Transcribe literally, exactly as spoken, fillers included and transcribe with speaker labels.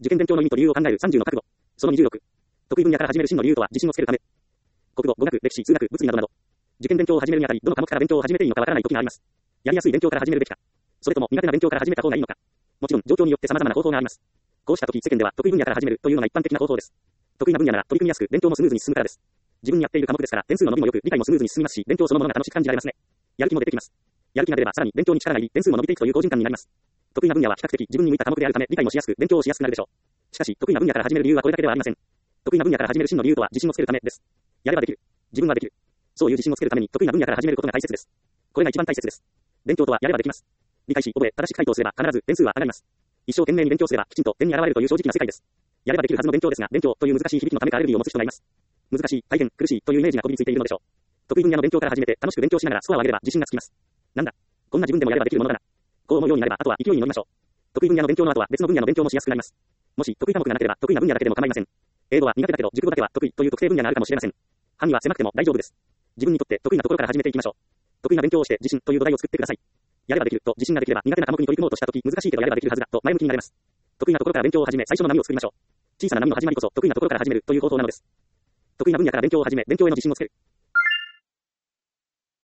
Speaker 1: 受験勉強の意味と理由を考えるさんじゅうの覚悟。そのにじゅうろく。得意分野から始める真の理由とは自信をつけるため。国語、語学、歴史、数学、物理などなど。受験勉強を始めるにあたり、どの科目から勉強を始めていいのかわからない時があります。やりやすい勉強から始めるべきか。それとも苦手な勉強から始めた方がいいのか。もちろん、状況によって様々な方法があります。こうした時、世間では得意分野から始めるというのが一般的な方法です。得意な分野なら取り組みやすく、勉強もスムーズに進むからです。自分にやっている科目ですから、点数の伸びも良く、理解もスムーズに進みますし、勉強そのものが楽しく感じられますね。やる気も出てきます。やる気が出れば、さらに勉強に力が入り、点数も伸びていくという好循環になります。得意な分野は比較的自分に向いた科目であるため、理解もしやすく、勉強をしやすくなるでしょう。しかし、得意な分野から始める理由はこれだけではありません。得意な分野から始める真の理由とは自信をつけるためです。やればできる。自分はできる。そういう自信をつけるために得意な分野から始めることが大切です。これが一番大切です。勉強とはやればできます。理解し、覚え、正しく回答すれば必ず点数は上がります。一生懸命に勉強すればきちんと点に現れるという正直な世界です。やればできるはずの勉強ですが、勉強という難しい響きのためかアレルギーを持つ人がいます。難しい、大変苦しいというイメージがこびりついているのでしょう。得意分野の勉強から始めて楽しく勉強しながらスコアを上げれば自信がつきます。なんだ、こんな自分でもやればできるものだな。こう思うようになれば、あとは勢いに乗りましょう。得意分野の勉強の後は別の分野の勉強もしやすくなります。もし得意科目がなければ得意な分野だけでも構いません。英語は苦手だけど熟語だけは得意という特定分野があるかもしれません。範囲は狭くても大丈夫です。自分にとって得意なところから始めていきましょう。得意な勉強をして自信という土台を作ってください。やればできると自信ができれば苦手な科目に取り組もうとしたとき難しいけどやればできるはずだと前向きになれます。得意なところから勉強を始め最初の波を作りましょう。小さな波の始まりこそ得意なところから始めるという方法なのです。得意な分野から勉強を始め勉強への自信をつける。